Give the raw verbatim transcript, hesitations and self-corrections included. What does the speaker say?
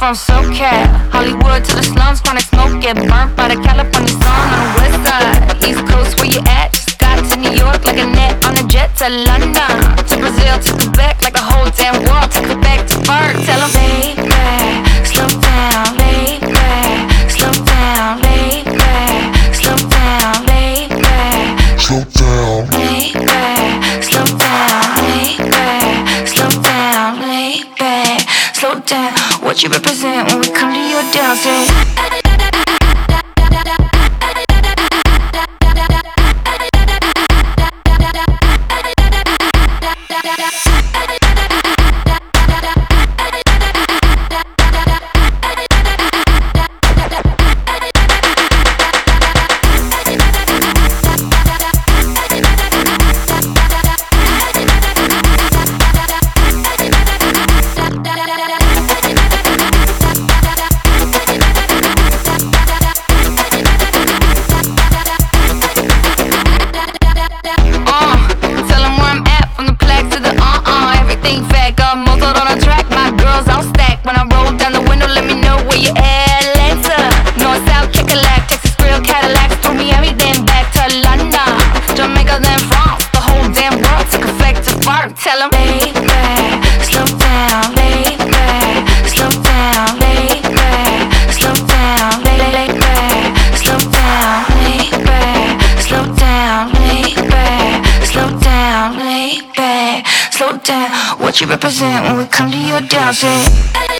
from SoCal, Hollywood to the slums, chronic smoke, get burnt by the California sun on the west side. East Coast, where you at? Just got to New York like a net on a jet to London, to Brazil, to Quebec, like the whole damn world, to Quebec, to Perth. Tell 'em, baby, slow down, lay back, slow down, lay back, slow down, lay back, Slow down, lay back, slow down, lay back, slow down, lay back, slow down. What you represent when we come to your dance? Tell 'em, lay back, slow down, lay back, slow down, lay back, slow down, lay lay back, slow down, lay back, slow down, lay back, slow down, lay back, slow down. What you represent when we come to your dance?